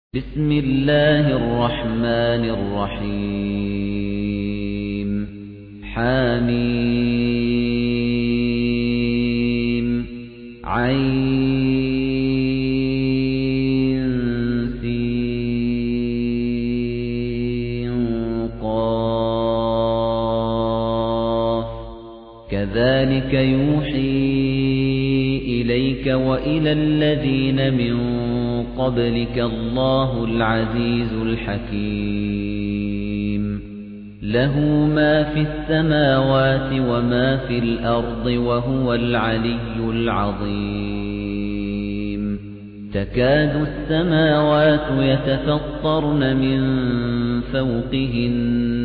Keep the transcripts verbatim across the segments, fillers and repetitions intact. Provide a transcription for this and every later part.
بسم الله الرحمن الرحيم حميم عين سين قاف كذلك يوحي إليك وإلى الذين من قبلك الله العزيز الحكيم له ما في السماوات وما في الأرض وهو العلي العظيم تكاد السماوات يتفطرن من فوقهن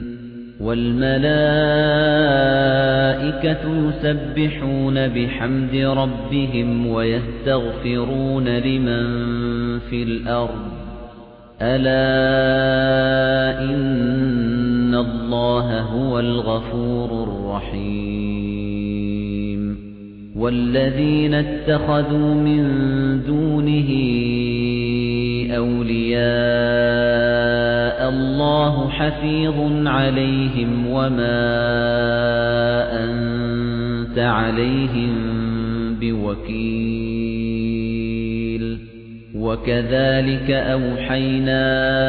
والملائكة يسبحون بحمد ربهم ويستغفرون لمن في الأرض ألا إن الله هو الغفور الرحيم والذين اتخذوا من دونه أولياء الله حفيظ عليهم وما أنت عليهم بوكيل وكذلك أوحينا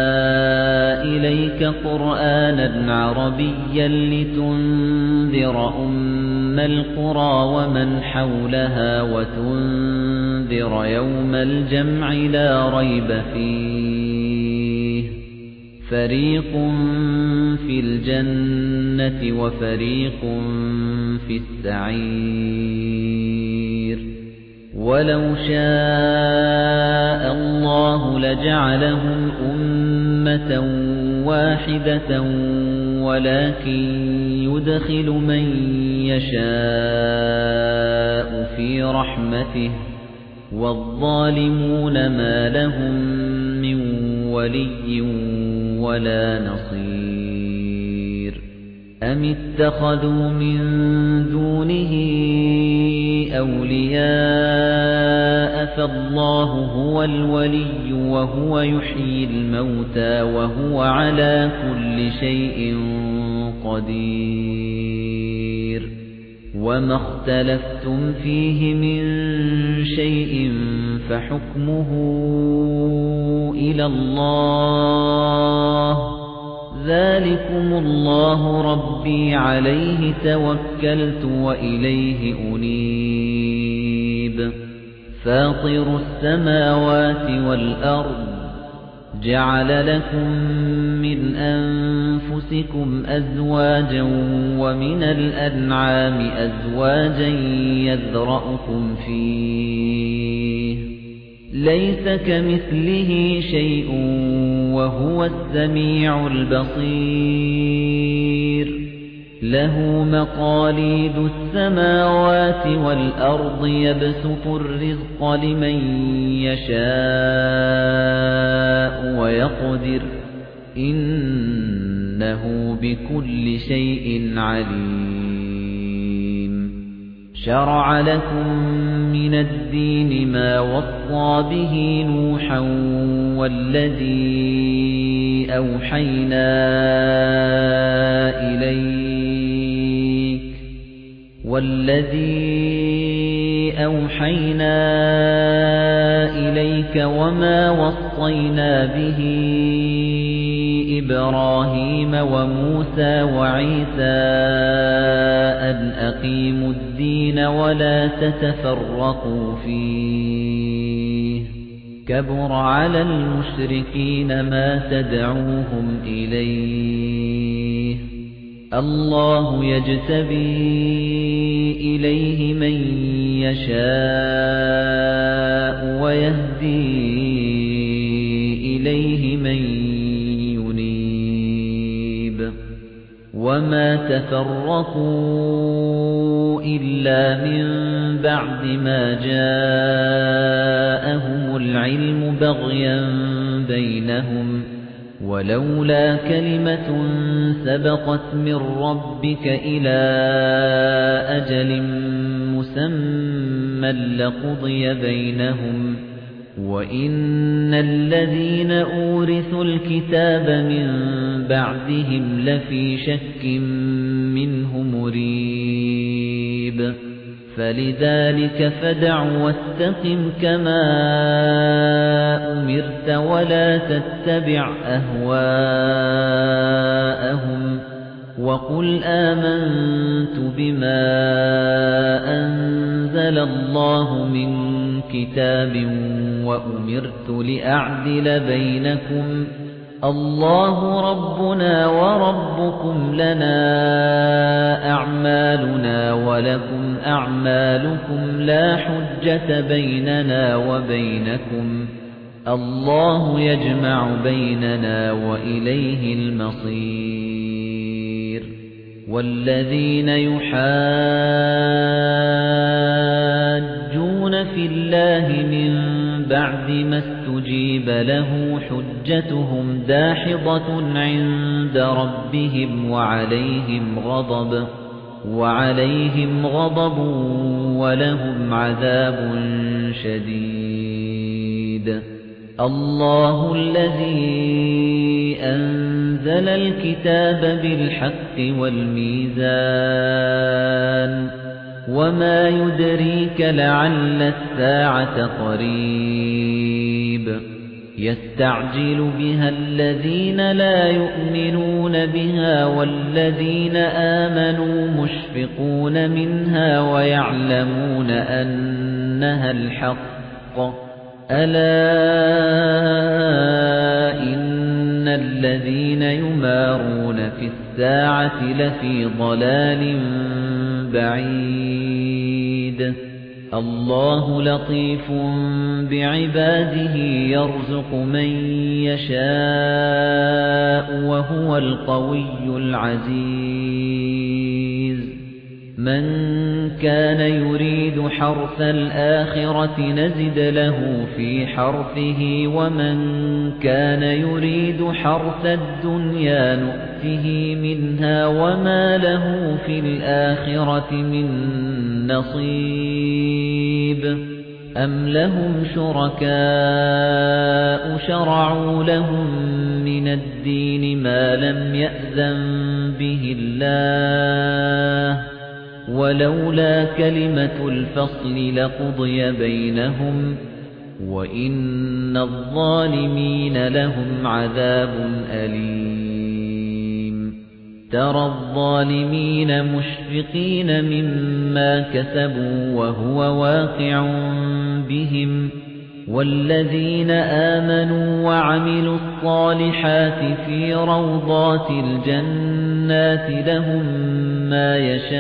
إليك قرآنا عربيا لتنذر أم القرى ومن حولها وتنذر يوم الجمع لا ريب فيه فريق في الجنة وفريق في السعير ولو شاء الله لجعلهم أمة واحدة ولكن يدخل من يشاء في رحمته والظالمون ما لهم من ولي ولا نصير أم اتخذوا من دونه أولياء فالله هو الولي وهو يحيي الموتى وهو على كل شيء قدير وما اختلفتم فيه من شيء فحكمه إلى الله ذلكم الله ربي عليه توكلت وإليه أنيب فاطر السماوات والأرض جعل لكم من أنفسكم أزواجا ومن الأنعام أزواجا يذرأكم فيه ليس كمثله شيء وهو السميع البصير له مقاليد السماوات والأرض يبسط الرزق لمن يشاء ويقدر إنه بكل شيء عليم شرع لكم من الدين ما وصى به نوحا والذي أوحينا إليك والذي أوحينا إليك وما وصينا به إبراهيم وموسى وعيسى أن أقيموا الدين ولا تتفرقوا فيه كبر على المشركين ما تدعوهم إليه الله يجتبي إليه من يشاء ويهدي إليه من ينيب وما تفرقوا إلا من بعد ما جاءهم العلم بغيا بينهم ولولا كلمة سبقت من ربك إلى أجل مسمى لقضي بينهم وَإِنَّ الَّذِينَ أُورِثُوا الْكِتَابَ مِن بَعْدِهِمْ لَفِي شَكٍّ مِّنْهُ مُرِيبٍ فَلِذَلِكَ فَادْعُ وَاسْتَقِمْ كَمَا أُمِرْتَ وَلَا تَتَّبِعْ أَهْوَاءَهُمْ وَقُلْ آمَنْتُ بِمَا أَنزَلَ اللَّهُ مِنْ كِتَابٍ وَأُمِرْتُ لِأَعْدِلَ بَيْنَكُمْ اللَّهُ رَبُّنَا وَرَبُّكُمْ لَنَا أَعْمَالُنَا وَلَكُمْ أَعْمَالُكُمْ لَا حُجَّةَ بَيْنَنَا وَبَيْنَكُمْ اللَّهُ يَجْمَعُ بَيْنَنَا وَإِلَيْهِ الْمَصِيرُ وَالَّذِينَ يُحَاجُّونَ فِي اللَّهِ مِن بَعْدِ مَا اسْتُجِيبَ لَهُ حُجَّتُهُمْ دَاحِضَةٌ عِندَ رَبِّهِمْ وَعَلَيْهِمْ غَضَبٌ وَعَلَيْهِمْ غَضَبٌ وَلَهُمْ عَذَابٌ شَدِيدٌ اللَّهُ الَّذِي أَنزَلَ الْكِتَابَ بِالْحَقِّ وَالْمِيزَانَ وَمَا يُدْرِيكَ لَعَلَّ السَّاعَةَ قَرِيبٌ يَسْتَعْجِلُ بِهَا الَّذِينَ لَا يُؤْمِنُونَ بِهَا وَالَّذِينَ آمَنُوا مُشْفِقُونَ مِنْهَا وَيَعْلَمُونَ أَنَّهَا الْحَقُّ أَلَا إِنَّ الَّذِينَ يُمَارُونَ فِي السَّاعَةِ لَفِي ضَلَالٍ بَعِيدٍ اللَّهُ لَطِيفٌ بِعِبَادِهِ يَرْزُقُ مَن يَشَاءُ وَهُوَ الْقَوِيُّ الْعَزِيزُ مَن كَانَ يُرِيدُ حَرْثَ الْآخِرَةِ نَزِدْ لَهُ فِي حَرْثِهِ وَمَن كَانَ يُرِيدُ حَرْثَ الدُّنْيَا نُؤْتِهِ مِنْهَا وَمَا لَهُ فِي الْآخِرَةِ مِن نَّصِيبٍ أَمْ لَهُمْ شُرَكَاءُ شَرَعُوا لَهُم مِّنَ الدِّينِ مَا لَمْ يَأْذَن بِهِ اللَّهُ وَلَوْلَا كَلِمَةُ الْفَصْلِ لَقُضِيَ بَيْنَهُمْ وَإِنَّ الظَّالِمِينَ لَهُمْ عَذَابٌ أَلِيمٌ تَرَى الظَّالِمِينَ مُشْفِقِينَ مِمَّا كَسَبُوا وَهُوَ واقع بِهِمْ وَالَّذِينَ آمَنُوا وَعَمِلُوا الصَّالِحَاتِ فِي رَوْضَاتِ الْجَنَّاتِ لَهُم مَّا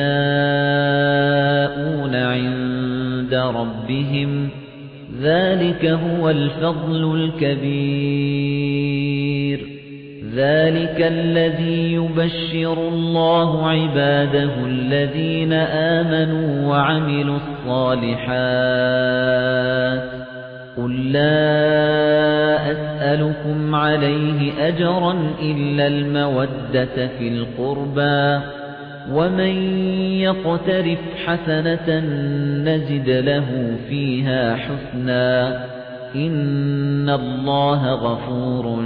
يَشَاءُونَ عِندَ رَبِّهِمْ ذَلِكَ هُوَ الْفَضْلُ الْكَبِيرُ ذَلِكَ الَّذِي يُبَشِّرُ اللَّهُ عِبَادَهُ الَّذِينَ آمَنُوا وَعَمِلُوا الصَّالِحَاتِ قُل لَّا أَسْأَلُكُمْ عَلَيْهِ أَجْرًا إِلَّا الْمَوَدَّةَ فِي الْقُرْبَى وَمَن يَقْتَرِفْ حَسَنَةً نَّزِدْ لَهُ فِيهَا حُسْنًا إِنَّ اللَّهَ غَفُورٌ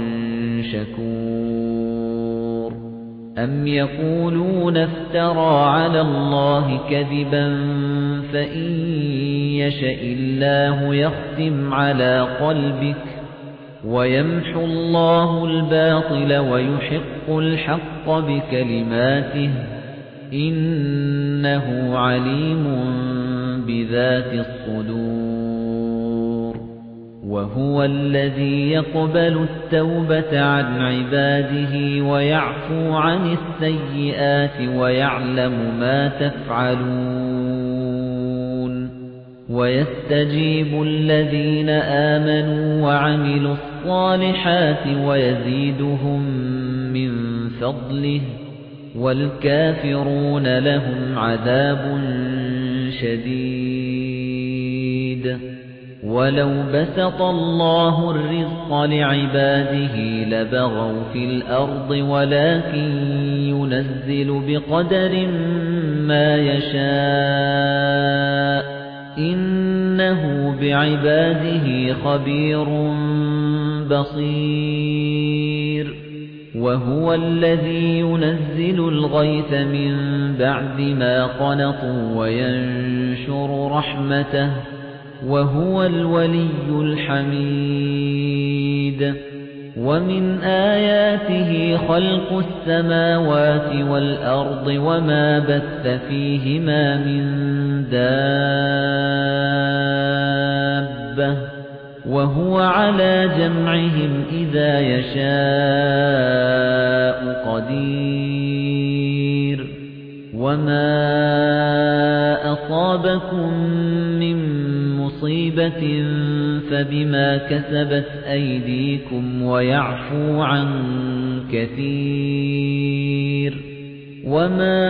شَكُورٌ أَمْ يَقُولُونَ افْتَرَى عَلَى اللَّهِ كَذِبًا فَإِن يَشَإِ اللَّهُ يَخْتِمْ عَلَى قَلْبِكَ وَيَمْحُو اللَّهُ الْبَاطِلَ وَيُحِقُّ الْحَقَّ بِكَلِمَاتِهِ إِنَّهُ عَلِيمٌ بِذَاتِ الصُّدُورِ وَهُوَ الَّذِي يَقْبَلُ التَّوْبَةَ عَنْ عِبَادِهِ وَيَعْفُو عَنِ السَّيِّئَاتِ وَيَعْلَمُ مَا تَفْعَلُونَ وَيَسْتَجِيبُ الَّذِينَ آمَنُوا وَعَمِلُوا الصَّالِحَاتِ وَيَزِيدُهُم مِّن فَضْلِهِ وَالْكَافِرُونَ لَهُمْ عَذَابٌ شَدِيدٌ وَلَوْ بَسَطَ اللَّهُ الرِّزْقَ لِعِبَادِهِ لَبَغَوْا فِي الْأَرْضِ وَلَكِن يُنَزِّلُ بِقَدَرٍ مَّا يَشَاءُ إِنَّ إِنَّهُ بِعِبَادِهِ خَبِيرٌ بَصِيرٌ وَهُوَ الَّذِي يُنَزِّلُ الْغَيْثَ مِن بَعْدِ مَا قَنَطُوا وَيَنشُرُ رَحْمَتَهُ وَهُوَ الْوَلِيُّ الْحَمِيدُ وَمِنْ آيَاتِهِ خَلْقُ السَّمَاوَاتِ وَالْأَرْضِ وَمَا بَثَّ فِيهِمَا مِن دَابَّةٍ وَهُوَ عَلَى جَمْعِهِمْ إِذَا يَشَاءُ قَدِيرٌ وَمَا أَصَابَكُم مِّن مُّصِيبَةٍ فَبِمَا كَسَبَتْ أَيْدِيكُمْ وَيَعْفُو عَن كَثِيرٍ وَمَا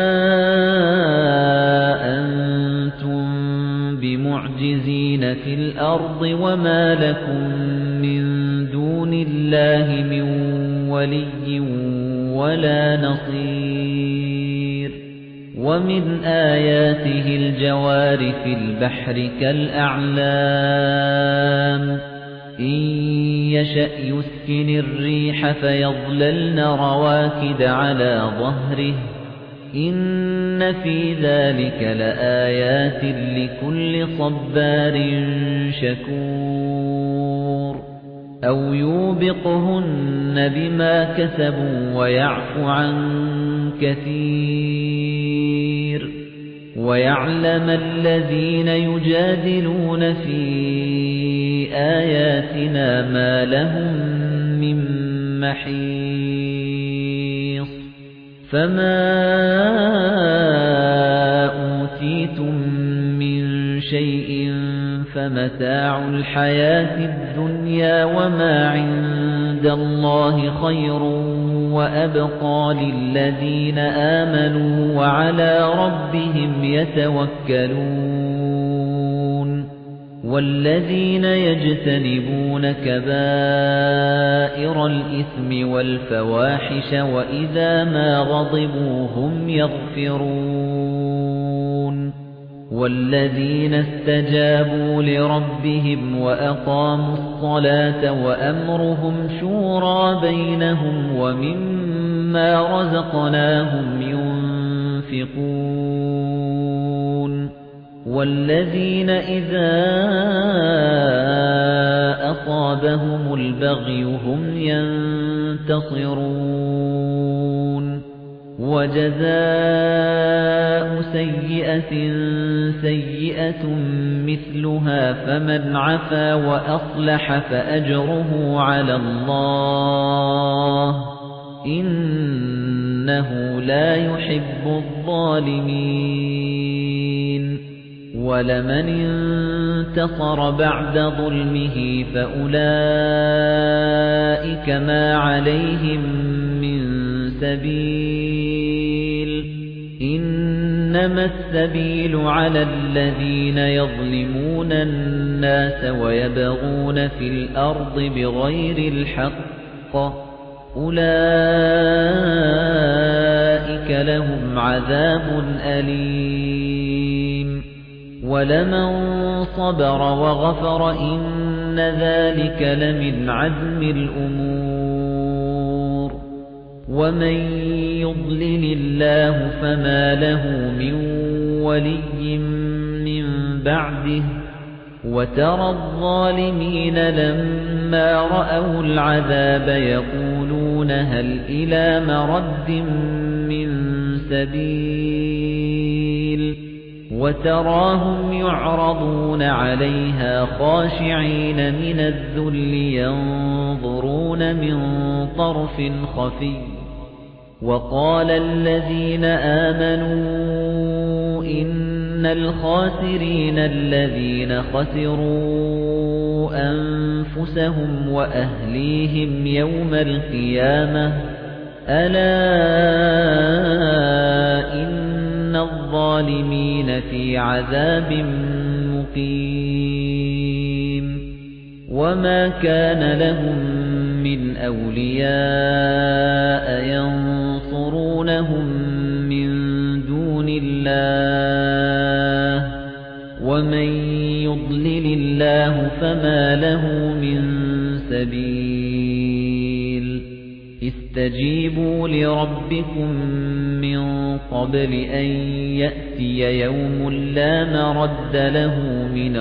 أَنتُم بِمُعْجِزِينَ فِي الْأَرْضِ وَمَا لَكُم مِّن دُونِ اللَّهِ مِن وَلِيٍّ وَلَا نَصِيرٍ وَمِنْ آيَاتِهِ الْجَوَارِ فِي الْبَحْرِ كَالْأَعْلَامِ إِن يَشَأْ يُسْكِنِ الرِّيحَ فَيَظْلَلْنَ رَوَاكِدَ عَلَى ظَهْرِهِ إِنَّ فِي ذَلِكَ لَآيَاتٍ لِكُلِّ صَبَّارٍ شَكُورٍ أَوْ يُوبِقْهُنَّ بِمَا كَسَبُوا وَيَعْفُ عَن كَثِيرٍ وَيَعْلَمَ الَّذِينَ يُجَادِلُونَ فِي آيَاتِنَا مَا لَهُم مِّن مَّحِيصٍ فَمَا أُوتِيتُم مِّن شَيْءٍ فَمَتَاعُ الْحَيَاةِ الدُّنْيَا وَمَا عِندَ اللَّهِ خَيْرٌ وَأَبْقَى لِلَّذِينَ آمَنُوا وَعَلَى رَبِّهِمْ يَتَوَكَّلُونَ وَالَّذِينَ يَجْتَنِبُونَ كَبَائِرَ الْإِثْمِ وَالْفَوَاحِشَ وَإِذَا مَا غَضِبُوا هُمْ يَغْفِرُونَ وَالَّذِينَ اسْتَجَابُوا لِرَبِّهِمْ وَأَقَامُوا الصَّلَاةَ وَأَمْرُهُمْ شُورَى بَيْنَهُمْ وَمِمَّا رَزَقْنَاهُمْ يُنْفِقُونَ وَالَّذِينَ إِذَا أَصَابَهُمُ الْبَغْيُ هُمْ يَنتَصِرُونَ وَجَزَاءُ سَيِّئَةٍ سَيِّئَةٌ مِثْلُهَا فَمَنْ عَفَا وَأَصْلَحَ فَأَجْرُهُ عَلَى اللَّهِ إِنَّهُ لَا يُحِبُّ الظَّالِمِينَ وَلَمَنِ انتَصَرَ بَعْدَ ظُلْمِهِ فَأُولَئِكَ مَا عَلَيْهِمْ مِنْ سَبِيلٍ إِنَّمَا السَّبِيلُ عَلَى الَّذِينَ يَظْلِمُونَ النَّاسَ وَيَبْغُونَ فِي الْأَرْضِ بِغَيْرِ الْحَقِّ أُولَئِكَ لَهُمْ عَذَابٌ أَلِيمٌ وَلَمَن صَبَرَ وَغَفَرَ إِنَّ ذَلِكَ لَمِنْ عَزْمِ الْأُمُورِ وَمَن يُضْلِلِ اللَّهُ فَمَا لَهُ مِن وَلِيٍّ مِّن بَعْدِهِ وَتَرَى الظَّالِمِينَ لَمَّا رَأَوُا الْعَذَابَ يَقُولُونَ هَلْ إِلَى مَرَدٍّ مِّن سَبِيلٍ وَتَرَاهُمْ يُعْرَضُونَ عَلَيْهَا خَاشِعِينَ مِنَ الذُّلِّ يَنظُرُونَ مِن طَرْفٍ خَفِيٍّ وَقَالَ الَّذِينَ آمَنُوا إِنَّ الْخَاسِرِينَ الَّذِينَ خَسِرُوا أَنفُسَهُمْ وَأَهْلِيهِمْ يَوْمَ الْقِيَامَةِ أَلَا إِنَّ الظَّالِمِينَ فِي عَذَابٍ مُقِيمٍ وَمَا كَانَ لَهُم مِّنْ أَوْلِيَاءَ يَنصُرُونَهُم مِّن دُونِ اللَّهِ وَمَن يُضْلِلِ الله فما له من سبيل استجيبوا لربكم من قبل أن يأتي يوم لا مرد له من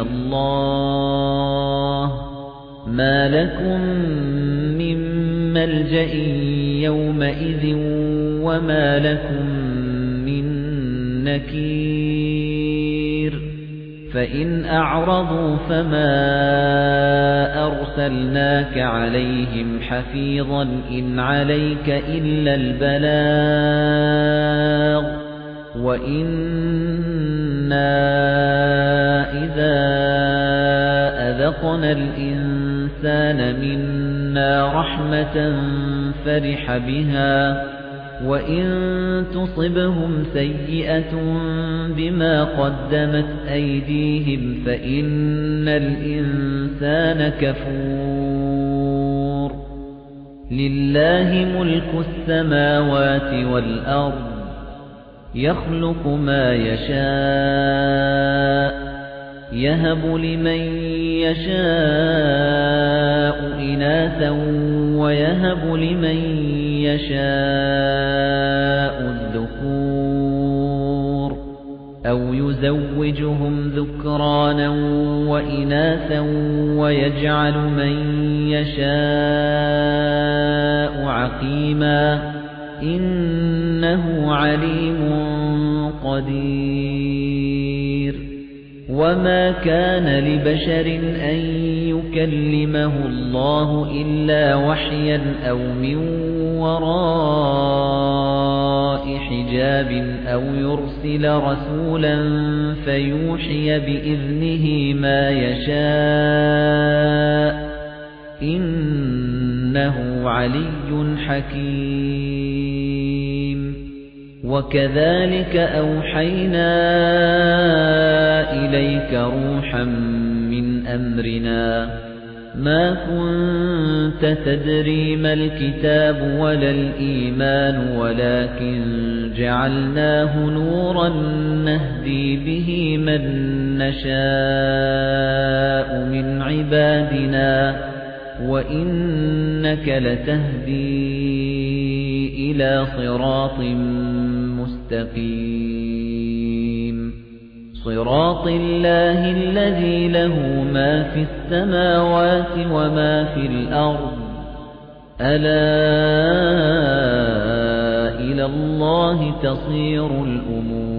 الله ما لكم من ملجأ يومئذ وما لكم من نكير فإن أعرضوا فما أرسلناك عليهم حفيظا إن عليك إلا البلاغ وإنا إذا أذقنا الإنسان منا رحمة فرح بها وإن تصبهم سيئة بما قدمت أيديهم فإن الإنسان كفور لله ملك السماوات والأرض يخلق ما يشاء يهب لمن يشاء إناثا ويهب لمن يشاء الذكور أو يزوجهم ذكرانا وإناثا ويجعل من يشاء عقيما إنه عليم قدير وما كان لبشر أن يكلمه الله إلا وحيا أو من وراء حجاب أو يرسل رسولا فيوحي بإذنه ما يشاء إنه علي حكيم وكذلك أوحينا إليك روحا من أمرنا ما كنت تدري ما الكتاب ولا الإيمان ولكن جعلناه نورا نهدي به من نشاء من عبادنا وإنك لتهدي إلى صراط مستقيم صراط الله الذي له ما في السماوات وما في الأرض ألا إلى الله تصير الأمور